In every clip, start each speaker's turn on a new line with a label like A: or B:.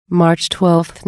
A: March 12,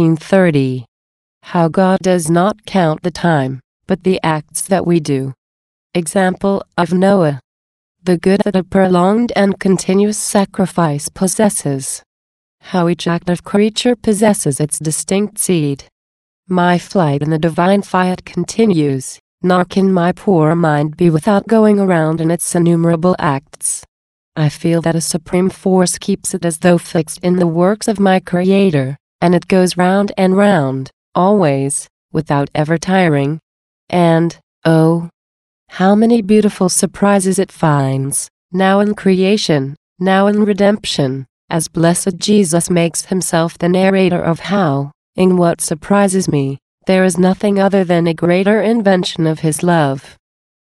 A: 1930. How God does not count the time, but the acts that we do. Example of Noah. The good that a prolonged and continuous sacrifice possesses. How each active creature possesses its distinct seed. My flight in the divine fiat continues, nor can my poor mind be without going around in its innumerable acts. I feel that a supreme force keeps it as though fixed in the works of my Creator, and it goes round and round, always, without ever tiring. And, oh, how many beautiful surprises it finds, now in creation, now in redemption, as blessed Jesus makes himself the narrator of how, in what surprises me, there is nothing other than a greater invention of his love.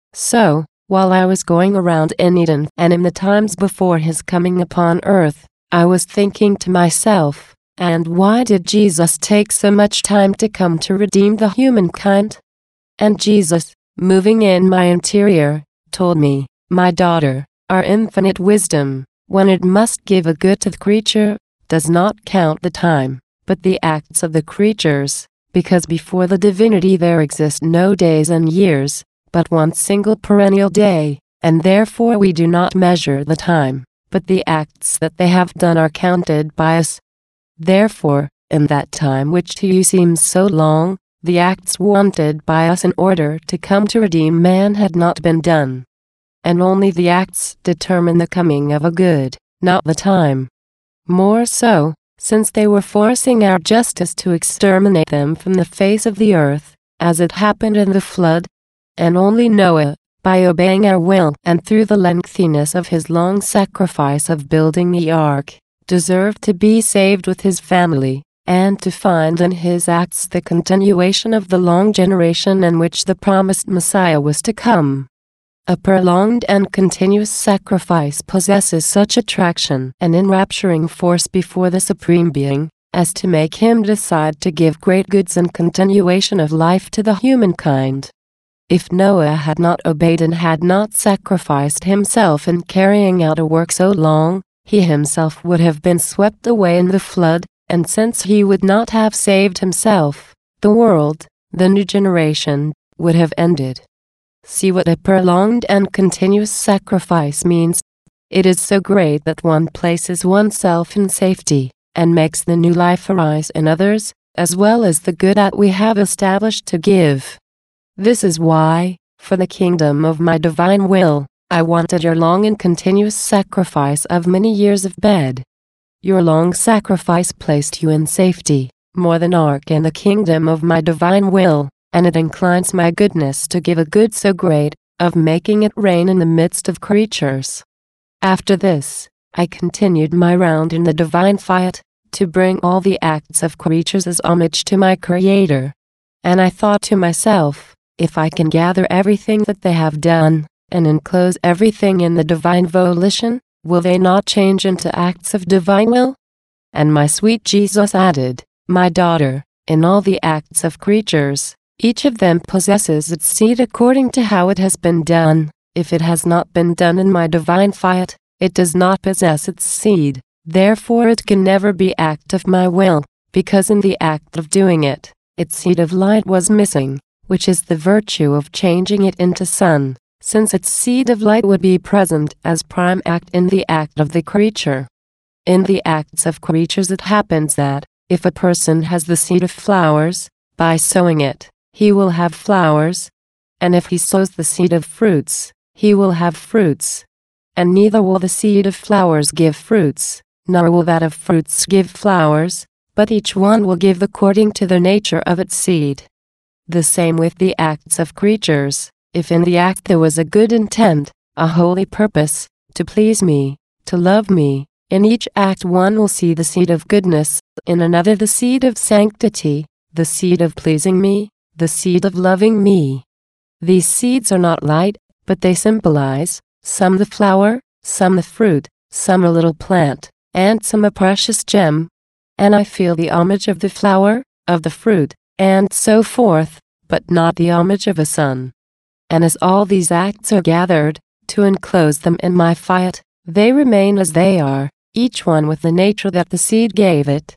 A: So, while I was going around in Eden and in the times before his coming upon earth, I was thinking to myself, and why did Jesus take so much time to come to redeem the humankind? And Jesus, moving in my interior, told me, my daughter, our infinite wisdom, when it must give a good to the creature, does not count the time, but the acts of the creatures, because before the divinity there exist no days and years, but one single perennial day, and therefore we do not measure the time, but the acts that they have done are counted by us. Therefore, in that time which to you seems so long, the acts wanted by us in order to come to redeem man had not been done. And only the acts determine the coming of a good, not the time. More so, since they were forcing our justice to exterminate them from the face of the earth, as it happened in the flood. And only Noah, by obeying our will and through the lengthiness of his long sacrifice of building the ark, deserved to be saved with his family, and to find in his acts the continuation of the long generation in which the promised Messiah was to come. A prolonged and continuous sacrifice possesses such attraction and enrapturing force before the Supreme Being, as to make him decide to give great goods and continuation of life to the humankind. If Noah had not obeyed and had not sacrificed himself in carrying out a work so long, he himself would have been swept away in the flood, and since he would not have saved himself, the world, the new generation, would have ended. See what a prolonged and continuous sacrifice means. It is so great that one places oneself in safety, and makes the new life arise in others, as well as the good that we have established to give. This is why, for the kingdom of my divine will, I wanted your long and continuous sacrifice of many years of bed. Your long sacrifice placed you in safety, more than ark in the kingdom of my divine will, and it inclines my goodness to give a good so great, of making it reign in the midst of creatures. After this, I continued my round in the divine fiat, to bring all the acts of creatures as homage to my Creator. And I thought to myself, if I can gather everything that they have done, and enclose everything in the divine volition, will they not change into acts of divine will? And my sweet Jesus added, my daughter, in all the acts of creatures, each of them possesses its seed according to how it has been done. If it has not been done in my divine fiat, it does not possess its seed, therefore it can never be act of my will, because in the act of doing it, its seed of light was missing, which is the virtue of changing it into sun, since its seed of light would be present as prime act in the act of the creature. In the acts of creatures it happens that, if a person has the seed of flowers, by sowing it, he will have flowers, and if he sows the seed of fruits, he will have fruits. And neither will the seed of flowers give fruits, nor will that of fruits give flowers, but each one will give according to the nature of its seed. The same with the acts of creatures. If in the act there was a good intent, a holy purpose, to please me, to love me, in each act one will see the seed of goodness, in another the seed of sanctity, the seed of pleasing me, the seed of loving me. These seeds are not light, but they symbolize, some the flower, some the fruit, some a little plant, and some a precious gem. And I feel the homage of the flower, of the fruit, and so forth, but not the homage of a son. And as all these acts are gathered, to enclose them in my fiat, they remain as they are, each one with the nature that the seed gave it.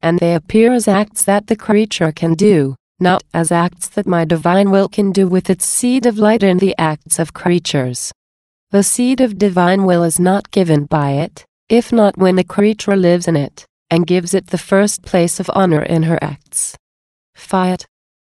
A: and they appear as acts that the creature can do, not as acts that my divine will can do with its seed of light in the acts of creatures. The seed of divine will is not given by it, if not when the creature lives in it, and gives it the first place of honor in her acts. Fiat.